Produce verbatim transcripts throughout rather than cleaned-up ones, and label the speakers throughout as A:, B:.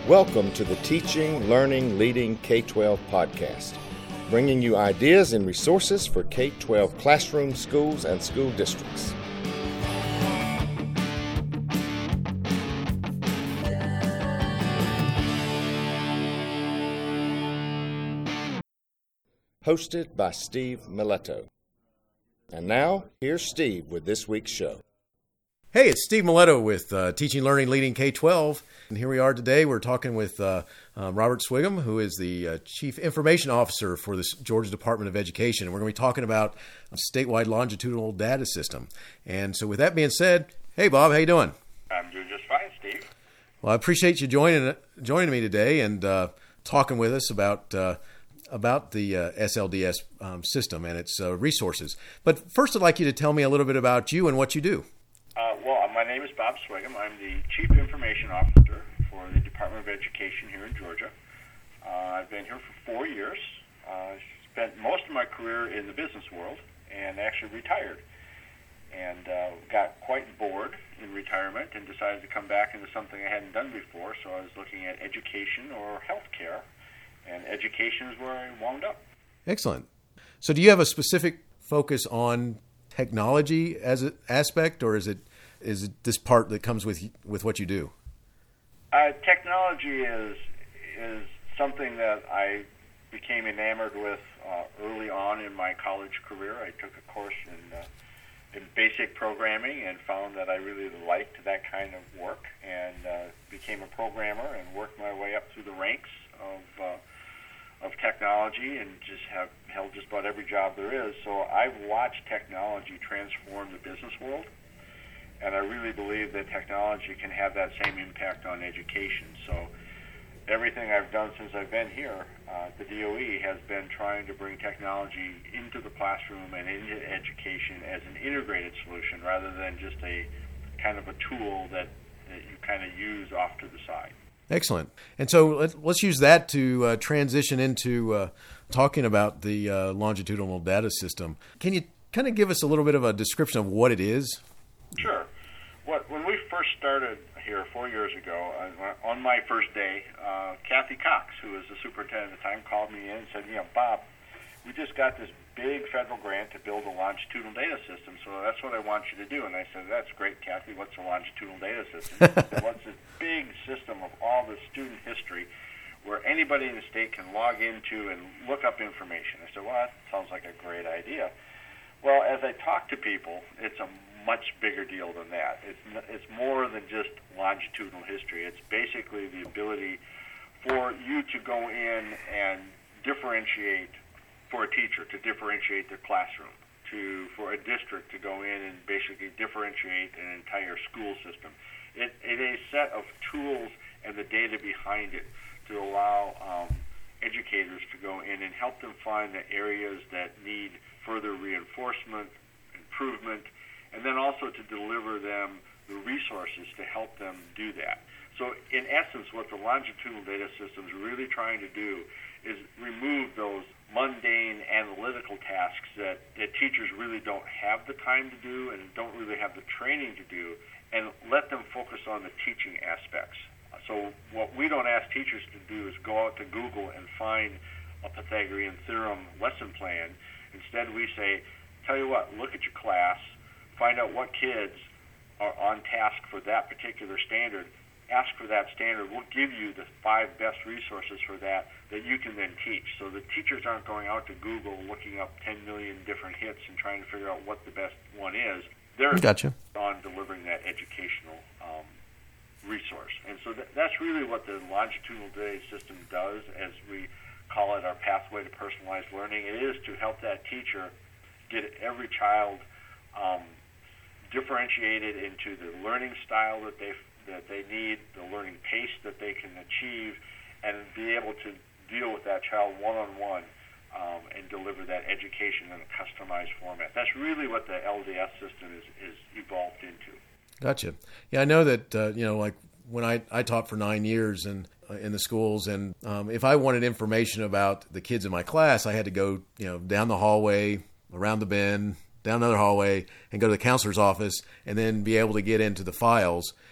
A: Welcome to the Teaching, Learning, Leading K twelve podcast, bringing you ideas and resources for K twelve classrooms, schools, and school districts. Hosted by Steve Miletto. And now, here's Steve with this week's show.
B: Hey, it's Steve Miletto with uh, Teaching, Learning, Leading K twelve. And here we are today. We're talking with uh, uh, Robert Swigum, who is the uh, Chief Information Officer for the Georgia Department of Education. And we're going to be talking about a statewide longitudinal data system. And so with that being said, hey, Bob, how you doing?
C: I'm doing just fine, Steve.
B: Well, I appreciate you joining joining me today and uh, talking with us about uh, about the uh, S L D S um, system and its uh, resources. But first, I'd like you to tell me a little bit about you and what you do.
C: Uh, well, my name is Bob Swigum. I'm the Chief Information Officer for the Department of Education here in Georgia. Uh, I've been here for four years. Uh, spent most of my career in the business world and actually retired. And uh, got quite bored in retirement and decided to come back into something I hadn't done before. So I was looking at education or healthcare, and education is where I wound up.
B: Excellent. So do you have a specific focus on technology as an aspect, or is it is it this part that comes with with what you do?
C: Uh, technology is is something that I became enamored with uh, early on in my college career. I took a course in uh, in basic programming and found that I really liked that kind of work, and uh, became a programmer and worked my way up through the ranks of uh, of technology, and just have held just about every job there is. So I've watched technology transform the business world, and I really believe that technology can have that same impact on education. So everything I've done since I've been here uh, at the D O E has been trying to bring technology into the classroom and into education as an integrated solution rather than just a kind of a tool that, that you kind of use off to the side.
B: Excellent. And so let, let's use that to uh, transition into uh, talking about the uh, longitudinal data system. Can you kind of give us a little bit of a description of what it is?
C: Sure. What, when we first started here four years ago, uh, on my first day, uh, Kathy Cox, who was the superintendent at the time, called me in and said, you know, Bob, we just got this big federal grant to build a longitudinal data system, so that's what I want you to do. And I said, that's great, Kathy. What's a longitudinal data system? She said, what's this big system of all the student history where anybody in the state can log into and look up information? I said, well, that sounds like a great idea. Well, as I talk to people, it's a much bigger deal than that. It's, it's more than just longitudinal history. It's basically the ability for you to go in and differentiate, for a teacher to differentiate their classroom, to for a district to go in and basically differentiate an entire school system. It, it is a set of tools and the data behind it to allow um, educators to go in and help them find the areas that need further reinforcement, improvement, and then also to deliver them the resources to help them do that. So in essence, what the longitudinal data system is really trying to do is remove those mundane analytical tasks that, that teachers really don't have the time to do and don't really have the training to do, and let them focus on the teaching aspects. So what we don't ask teachers to do is go out to Google and find a Pythagorean theorem lesson plan. Instead, we say, tell you what, look at your class, find out what kids are on task for that particular standard, ask for that standard. We'll give you the five best resources for that that you can then teach. So the teachers aren't going out to Google looking up ten million different hits and trying to figure out what the best one is. They're
B: gotcha.
C: on delivering that educational um, resource. And so th- that's really what the longitudinal data system does, as we call it our pathway to personalized learning. It is to help that teacher get every child um, differentiated into the learning style that they that they need, the learning pace that they can achieve, and be able to deal with that child one-on-one um, and deliver that education in a customized format. That's really what the L D S system is, is evolved into.
B: Gotcha. Yeah, I know that, uh, you know, like when I, I taught for nine years and uh, in the schools, and um, if I wanted information about the kids in my class, I had to go, you know, down the hallway, around the bend, down another hallway, and go to the counselor's office, and then be able to get into the files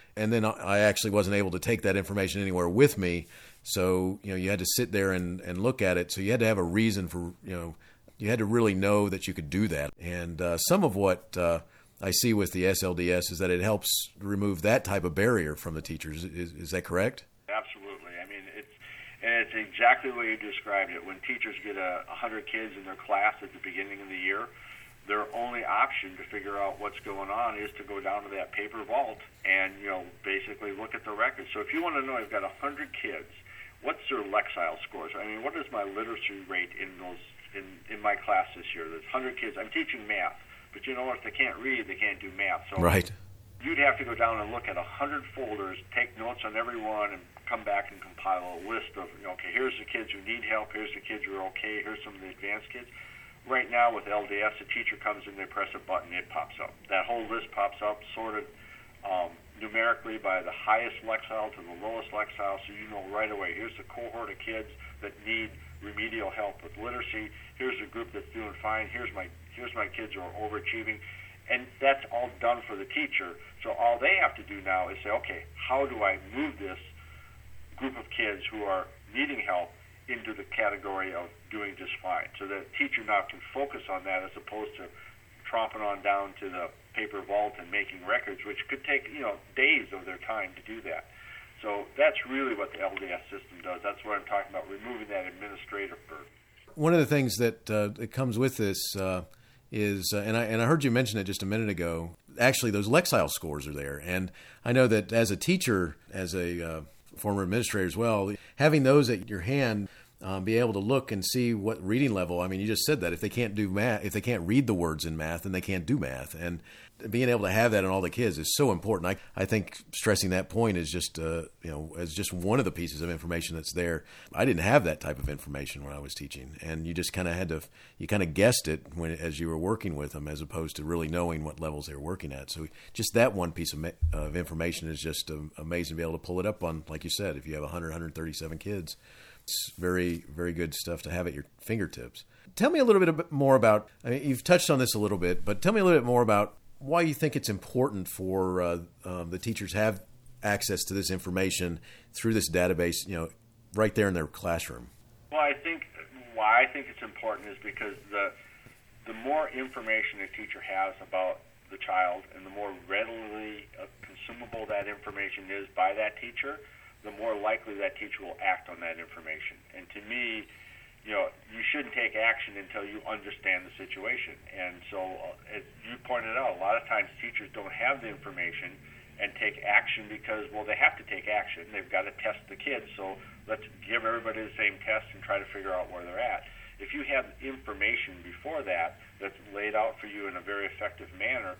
B: and then I actually wasn't able to take that information anywhere with me. So, you know, you had to sit there and, and look at it. So you had to have a reason for, you know, you had to really know that you could do that. And uh, some of what uh, I see with the S L D S is that it helps remove that type of barrier from the teachers. Is, is that correct?
C: Absolutely. I mean, it's and it's exactly the way you described it. When teachers get a hundred kids in their class at the beginning of the year, their only option to figure out what's going on is to go down to that paper vault and, you know, basically look at the records. So if you want to know, I've got a hundred kids, what's their Lexile scores? I mean, what is my literacy rate in those in, in my class this year? There's one hundred kids. I'm teaching math, but you know what? If they can't read, they can't do math. So
B: right.
C: You'd have to go down and look at one hundred folders, take notes on every one, and come back and compile a list of, you know, okay, here's the kids who need help, here's the kids who are okay, here's some of the advanced kids. Right now with L D S, the teacher comes in, they press a button, it pops up. That whole list pops up, sorted um, numerically by the highest Lexile to the lowest Lexile, so you know right away, here's the cohort of kids that need remedial help with literacy, here's the group that's doing fine, here's my here's my kids who are overachieving, and that's all done for the teacher. So all they have to do now is say, okay, how do I move this group of kids who are needing help into the category of doing just fine, so that the teacher now can focus on that as opposed to tromping on down to the paper vault and making records, which could take, you know, days of their time to do that. So that's really what the L D S system does. That's what I'm talking about, removing that administrative burden.
B: One of the things that uh, that comes with this uh, is, uh, and I and I heard you mention it just a minute ago. Actually, those Lexile scores are there, and I know that as a teacher, as a uh, former administrator as well, having those at your hand, um, be able to look and see what reading level. I mean, you just said that if they can't do math, if they can't read the words in math, then they can't do math, and being able to have that in all the kids is so important. I, I think stressing that point is just, uh, you know, as just one of the pieces of information that's there. I didn't have that type of information when I was teaching, and you just kind of had to, you kind of guessed it when as you were working with them, as opposed to really knowing what levels they were working at. So just that one piece of, of information is just um, amazing to be able to pull it up on, like you said, if you have one hundred, one hundred thirty-seven kids, it's very, very good stuff to have at your fingertips. Tell me a little bit more about, I mean, you've touched on this a little bit, but tell me a little bit more about why you think it's important for uh, um, the teachers have access to this information through this database, you know, right there in their classroom.
C: Well, I think why I think it's important is because the the more information a teacher has about the child and the more readily uh, consumable that information is by that teacher, the more likely that teacher will act on that information. And to me, you know, you shouldn't take action until you understand the situation. And so, uh, as you pointed out, a lot of times teachers don't have the information and take action because, well, they have to take action. They've got to test the kids, so let's give everybody the same test and try to figure out where they're at. If you have information before that that's laid out for you in a very effective manner,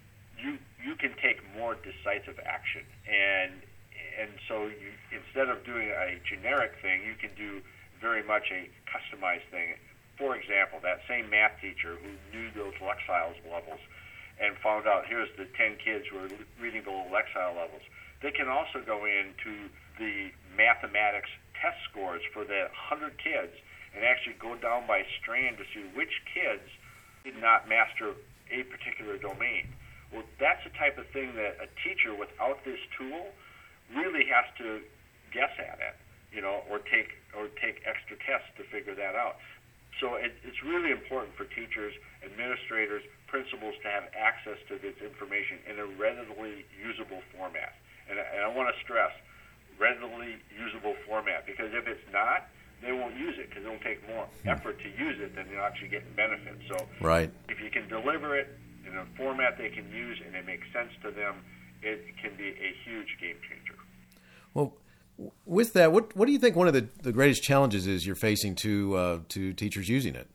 C: you you can take more decisive action. And and so you, instead of doing a generic thing, you can do very much a customized thing. For example, that same math teacher who knew those Lexile levels and found out here's the ten kids who are reading below Lexile levels, they can also go into the mathematics test scores for the one hundred kids and actually go down by strand to see which kids did not master a particular domain. Well, that's the type of thing that a teacher without this tool really has to guess at it, you know, or take or take extra tests to figure that out. So it, it's really important for teachers, administrators, principals to have access to this information in a readily usable format. And, and I want to stress, readily usable format, because if it's not, they won't use it because it'll take more effort to use it than they'll actually get benefit. So
B: right.
C: If you can deliver it in a format they can use and it makes sense to them, it can be a huge game changer.
B: Well, with that, what what do you think one of the, the greatest challenges is you're facing to uh, to teachers using it?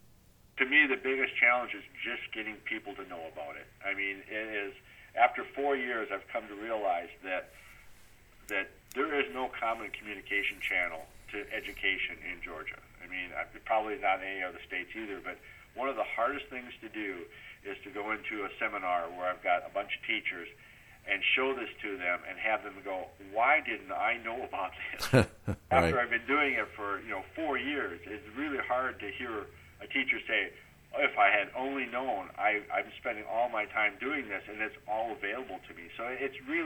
C: To me, the biggest challenge is just getting people to know about it. I mean, it is, after four years, I've come to realize that that there is no common communication channel to education in Georgia. I mean, probably not in any other states either, but one of the hardest things to do is to go into a seminar where I've got a bunch of teachers and show this to them and have them go, why didn't I know about this?
B: Right.
C: After I've been doing it for, you know, four years, it's really hard to hear a teacher say, if I had only known, I, I'm spending all my time doing this and it's all available to me. So it's really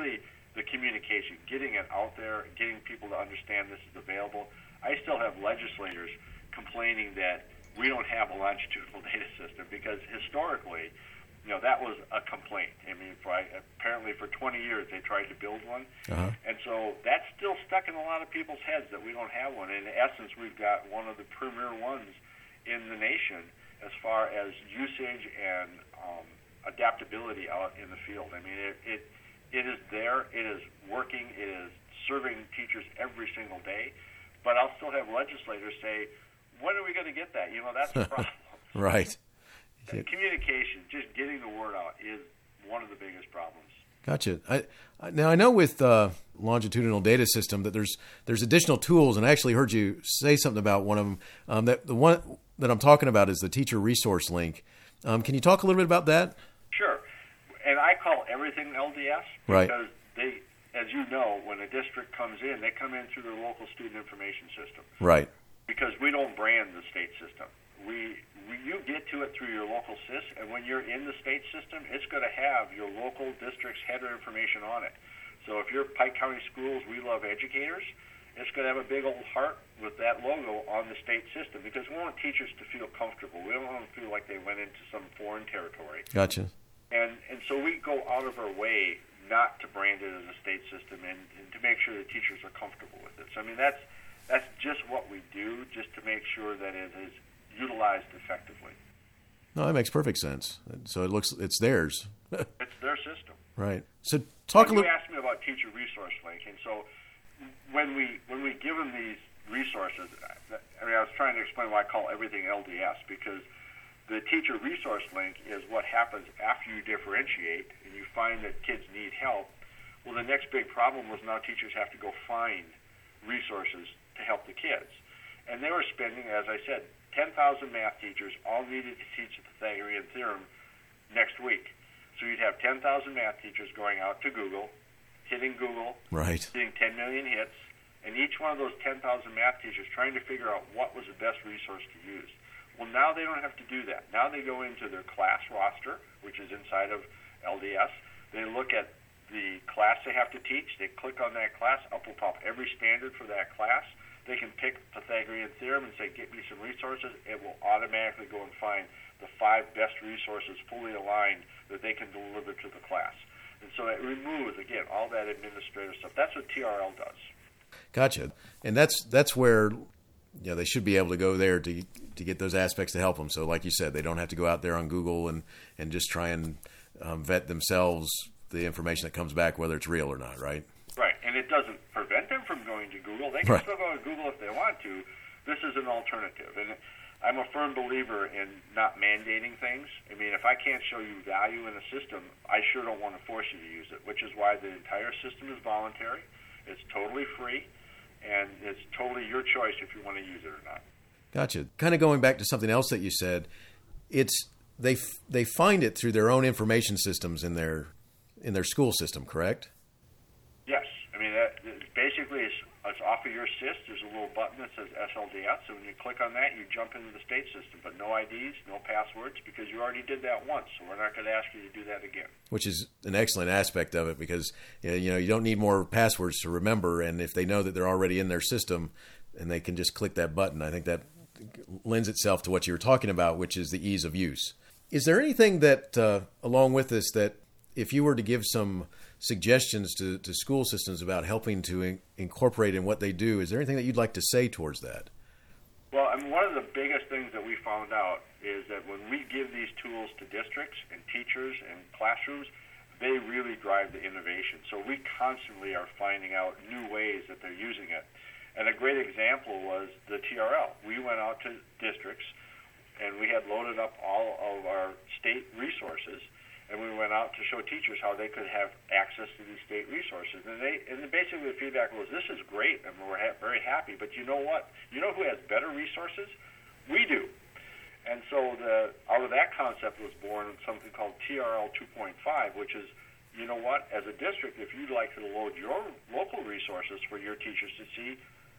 C: the communication, getting it out there, getting people to understand this is available. I still have legislators complaining that we don't have a longitudinal data system because historically, you know, that was a complaint. I mean, for, apparently for twenty years they tried to build one.
B: Uh-huh.
C: And so that's still stuck in a lot of people's heads that we don't have one. In essence, we've got one of the premier ones in the nation as far as usage and um, adaptability out in the field. I mean, it, it it is there, it is working, it is serving teachers every single day, but I'll still have legislators say, when are we going to get that? You know, that's the problem.
B: Right.
C: Communication, just getting the word out, is one of the biggest problems.
B: Gotcha. I, I, now I know with uh, longitudinal data system that there's there's additional tools, and I actually heard you say something about one of them. Um, that the one that I'm talking about is the teacher resource link. Um, can you talk a little bit about that?
C: Sure. And I call everything L D S
B: right.
C: because they, as you know, when a district comes in, they come in through their local student information system.
B: Right.
C: Because we don't brand the state system. We, we you get to it through your local S I S, and when you're in the state system, it's going to have your local district's header information on it. So if you're Pike County Schools, We Love Educators, it's going to have a big old heart with that logo on the state system because we want teachers to feel comfortable. We don't want them to feel like they went into some foreign territory.
B: Gotcha.
C: And and so we go out of our way not to brand it as a state system and, and to make sure that teachers are comfortable with it. So I mean that's that's just what we do, just to make sure that it is utilized effectively.
B: No, that makes perfect sense. So it looks it's theirs.
C: It's their system.
B: Right. So talk
C: well,
B: a little.
C: You asked me about Teacher Resource Link, and so when we when we give them these resources, I mean I was trying to explain why I call everything L D S because the Teacher Resource Link is what happens after you differentiate and you find that kids need help. Well, the next big problem was now teachers have to go find resources to help the kids. And they were spending, as I said, ten thousand math teachers all needed to teach the Pythagorean theorem next week. So you'd have ten thousand math teachers going out to Google, hitting Google,
B: right.
C: hitting ten million hits, and each one of those ten thousand math teachers trying to figure out what was the best resource to use. Well, now they don't have to do that. Now they go into their class roster, which is inside of L D S. They look at the class they have to teach. They click on that class. Up will pop every standard for that class. They can pick Pythagorean theorem and say, get me some resources. It will automatically go and find the five best resources fully aligned that they can deliver to the class. And so it removes, again, all that administrative stuff. That's what T R L does.
B: Gotcha. And that's that's where you know, they should be able to go there to to get those aspects to help them. So like you said, they don't have to go out there on Google and, and just try and um, vet themselves the information that comes back, whether it's real or not, right?
C: Right, and it doesn't prevent them from going to Google. They can
B: right.
C: still go to Google if they want to. This is an alternative. And I'm a firm believer in not mandating things. I mean, if I can't show you value in a system, I sure don't want to force you to use it, which is why the entire system is voluntary. It's totally free, and it's totally your choice if you want to use it or not.
B: Gotcha. Kind of going back to something else that you said, it's they they find it through their own information systems in their in their school system, correct?
C: Yes. I mean, that, basically, it's, it's off of your S I S. There's a little button that says S L D S, so when you click on that, you jump into the state system, but no I Ds, no passwords, because you already did that once, so we're not going to ask you to do that again. Which
B: is an excellent aspect of it because you know you don't need more passwords to remember, and if they know that they're already in their system, and they can just click that button, I think that lends itself to what you were talking about, which is the ease of use. Is there anything that, uh, along with this, that if you were to give some suggestions to, to school systems about helping to in, incorporate in what they do, is there anything that you'd like to say towards that?
C: Well, I mean, one of the biggest things that we found out is that when we give these tools to districts and teachers and classrooms, they really drive the innovation. So we constantly are finding out new ways that they're using it. And a great example was the T R L. We went out to districts, and we had loaded up all of our state resources, and we went out to show teachers how they could have access to these state resources. And they, and basically the feedback was, this is great, and we're ha- very happy, but you know what? You know who has better resources? We do. And so the, out of that concept was born something called T R L two point five, which is, you know what, as a district, if you'd like to load your local resources for your teachers to see,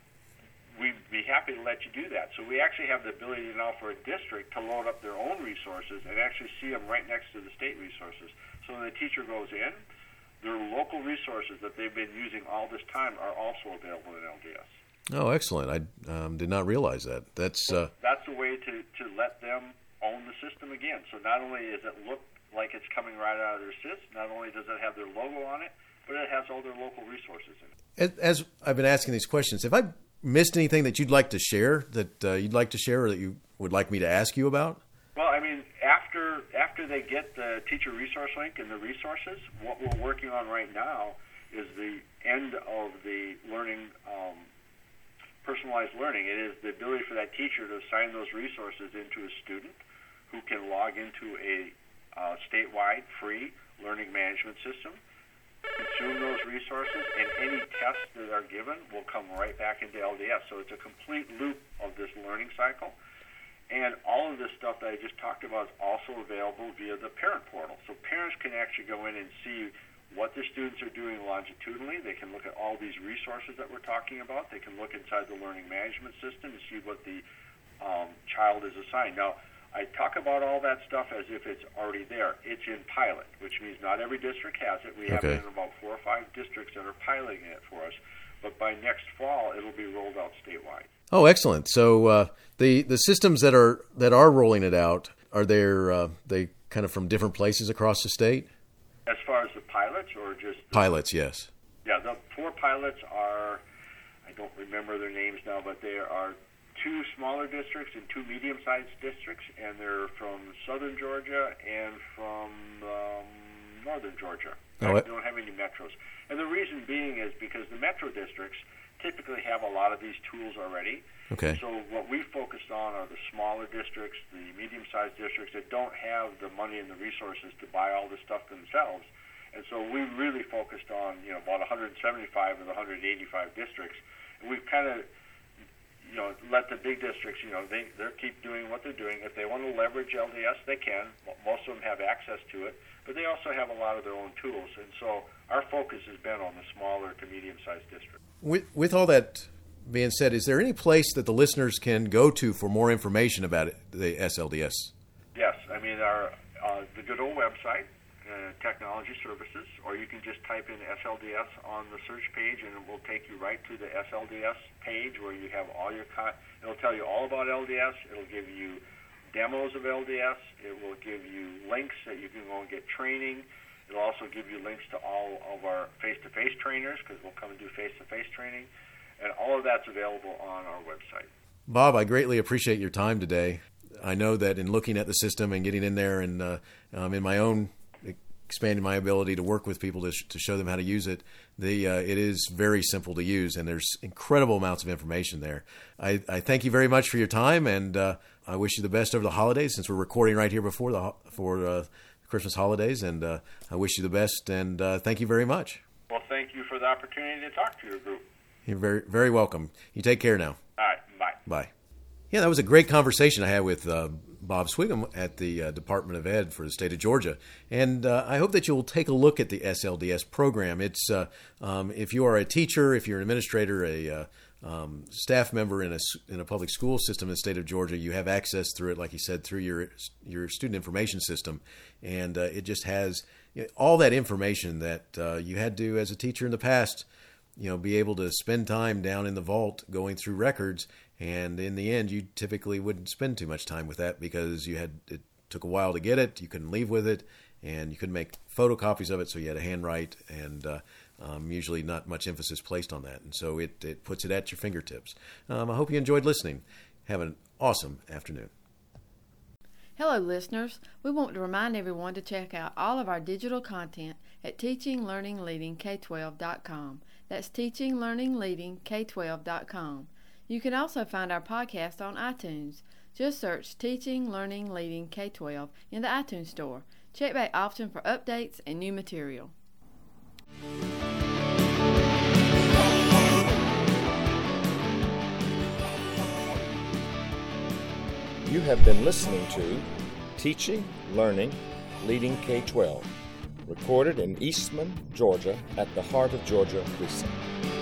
C: we'd be happy to let you do that. So we actually have the ability now for a district to load up their own resources and actually see them right next to the state resources. So when the teacher goes in, their local resources that they've been using all this time are also available in L D S.
B: Oh, excellent. I um, did not realize that. That's uh...
C: that's a way to, to let them own the system again. So not only does it look like it's coming right out of their S I S, not only does it have their logo on it, but it has all their local resources in it.
B: As I've been asking these questions, have I missed anything that you'd like to share, that uh, you'd like to share, or that you would like me to ask you about?
C: Well, I mean, after after they get the teacher resource link and the resources, what we're working on right now is the end of the learning, um, personalized learning. It is the ability for that teacher to assign those resources into a student who can log into a uh, statewide free learning management system, consume those resources, and any tests that are given will come right back into L D S. So it's a complete loop of this learning cycle. And all of this stuff that I just talked about is also available via the parent portal. So parents can actually go in and see what their students are doing longitudinally. They can look at all these resources that we're talking about. They can look inside the learning management system to see what the um, child is assigned. Now, I talk about all that stuff as if it's already there. It's in pilot, which means not every district has it. We have
B: Okay.
C: it in about four or five districts that are piloting it for us. But by next fall, it'll be rolled out statewide.
B: Oh, excellent. So uh, the the systems that are that are rolling it out, are they uh, they kind of from different places across the state?
C: As far as the pilots, or just the,
B: Pilots, yes.
C: yeah, the four pilots are, I don't remember their names now, but there are two smaller districts and two medium-sized districts, and they're from southern Georgia and from um, northern Georgia.
B: Oh,
C: They
B: it-
C: don't have any metros. And the reason being is because the metro districts typically have a lot of these tools already.
B: Okay.
C: So what we focused on are the smaller districts, the medium-sized districts that don't have the money and the resources to buy all this stuff themselves. And so we really focused on, you know, about one hundred seventy-five of the one hundred eighty-five districts. And we've kind of, you know, let the big districts, you know, they they keep doing what they're doing. If they want to leverage L D S, they can. Most of them have access to it, but they also have a lot of their own tools. And so our focus has been on the smaller to medium-sized districts.
B: With with all that being said, is there any place that the listeners can go to for more information about it, the S L D S?
C: Yes, I mean, our uh, the good old website, uh, Technology Services, or you can just type in S L D S on the search page, and it will take you right to the S L D S page where you have all your con- it'll tell you all about L D S. It'll give you demos of L D S. It will give you links that you can go and get training. It'll also give you links to all of our face-to-face trainers, because we'll come and do face-to-face training. And all of that's available on our website.
B: Bob, I greatly appreciate your time today. I know that in looking at the system and getting in there and uh, um, in my own expanding my ability to work with people to, sh- to show them how to use it, the uh, it is very simple to use, and there's incredible amounts of information there. I, I thank you very much for your time, and uh, I wish you the best over the holidays, since we're recording right here before the ho- for uh, Christmas holidays, and uh, I wish you the best, and uh, thank you very much.
C: Well, thank you for the opportunity to talk to your group.
B: You're very, very welcome. You take care now.
C: All right, bye.
B: Bye. Yeah, that was a great conversation I had with uh, Bob Swigum at the uh, Department of Ed for the state of Georgia. And uh, I hope that you'll take a look at the S L D S program. It's uh, um, if you are a teacher, if you're an administrator, a uh, um, staff member in a, in a public school system in the state of Georgia, you have access through it, like you said, through your your student information system. And uh, it just has, you know, all that information that uh, you had to, as a teacher in the past, you know, be able to spend time down in the vault going through records. And in the end, you typically wouldn't spend too much time with that, because you had, it took a while to get it. You couldn't leave with it, and you couldn't make photocopies of it. So you had to handwrite, and uh, um, usually not much emphasis placed on that. And so it, it puts it at your fingertips. Um, I hope you enjoyed listening. Have an awesome afternoon.
D: Hello, listeners. We want to remind everyone to check out all of our digital content at teaching learning leading K twelve dot com. That's teaching learning leading K twelve dot com. You can also find our podcast on iTunes. Just search Teaching Learning Leading K twelve in the iTunes Store. Check back often for updates and new material.
A: You have been listening to Teaching, Learning, Leading K twelve, recorded in Eastman, Georgia at the Heart of Georgia precinct.